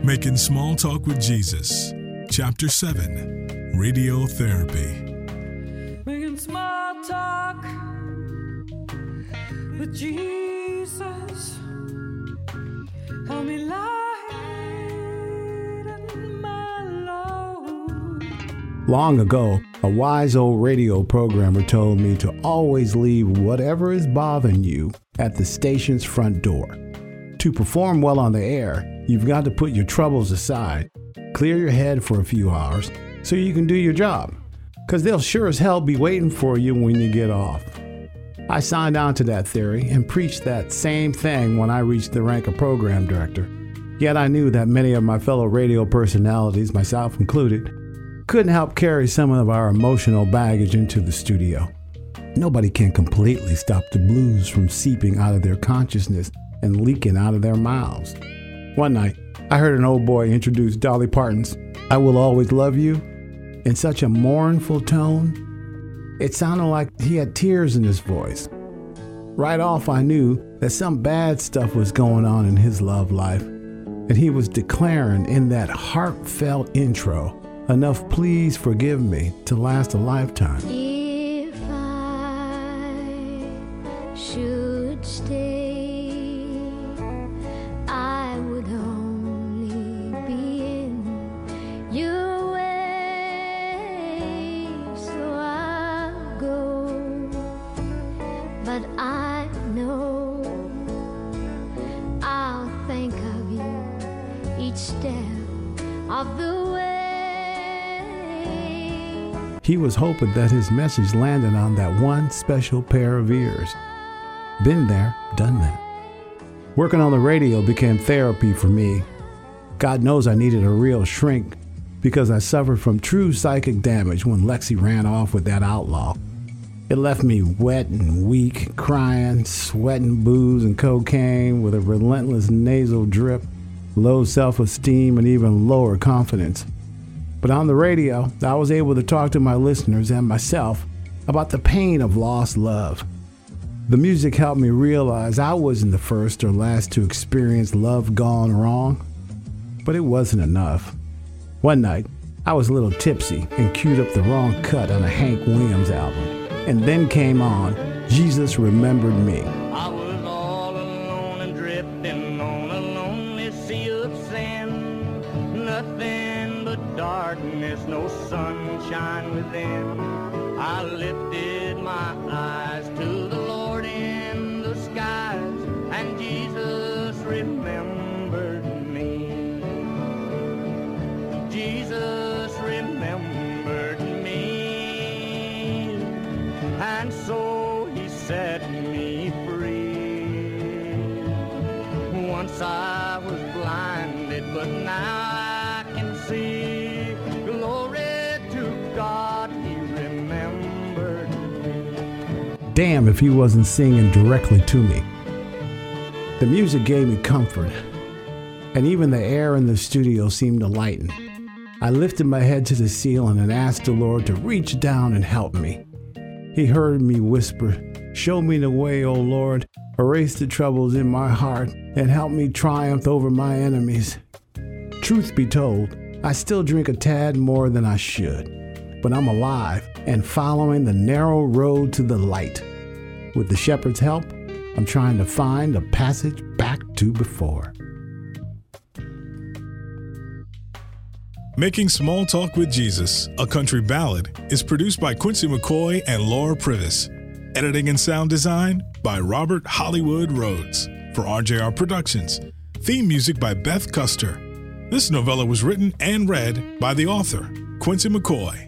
Making Small Talk with Jesus, Chapter 7, Radiotherapy. Making small talk with Jesus. Help me lighten my load. Long ago, a wise old radio programmer told me to always leave whatever is bothering you at the station's front door. To perform well on the air, you've got to put your troubles aside, clear your head for a few hours so you can do your job, because they'll sure as hell be waiting for you when you get off. I signed on to that theory and preached that same thing when I reached the rank of program director. Yet I knew that many of my fellow radio personalities, myself included, couldn't help carry some of our emotional baggage into the studio. Nobody can completely stop the blues from seeping out of their consciousness and leaking out of their mouths. One night, I heard an old boy introduce Dolly Parton's "I Will Always Love You" in such a mournful tone. It sounded like he had tears in his voice. Right off, I knew that some bad stuff was going on in his love life, and he was declaring in that heartfelt intro enough "please forgive me" to last a lifetime. If I should stay, I would only be in your way, so I'll go. But I know I'll think of you each step of the way. He was hoping that his message landed on that one special pair of ears. Been there, done that. Working on the radio became therapy for me. God knows I needed a real shrink because I suffered from true psychic damage when Lexi ran off with that outlaw. It left me wet and weak, crying, sweating booze and cocaine with a relentless nasal drip, low self-esteem, and even lower confidence. But on the radio, I was able to talk to my listeners and myself about the pain of lost love. The music helped me realize I wasn't the first or last to experience love gone wrong. But it wasn't enough. One night, I was a little tipsy and queued up the wrong cut on a Hank Williams album. And then came on, Jesus Remembered Me. I was all alone and drifting on a lonely sea of sin. Nothing but darkness, no sunshine within. I lifted my eyes to the Lord in the skies, and Jesus remembered me. Jesus remembered me, and so he set me free. Once I was blinded, but now I can see. Glory to God, he remembered me. Damn if he wasn't singing directly to me. The music gave me comfort, and even the air in the studio seemed to lighten. I lifted my head to the ceiling and asked the Lord to reach down and help me. He heard me whisper, "Show me the way, O Lord, erase the troubles in my heart, and help me triumph over my enemies." Truth be told, I still drink a tad more than I should, but I'm alive and following the narrow road to the light. With the shepherd's help, I'm trying to find a passage back to before. Making Small Talk with Jesus, a country ballad, is produced by Quincy McCoy and Laura Privis. Editing and sound design by Robert Hollywood Rhodes for RJR Productions. Theme music by Beth Custer. This novella was written and read by the author, Quincy McCoy.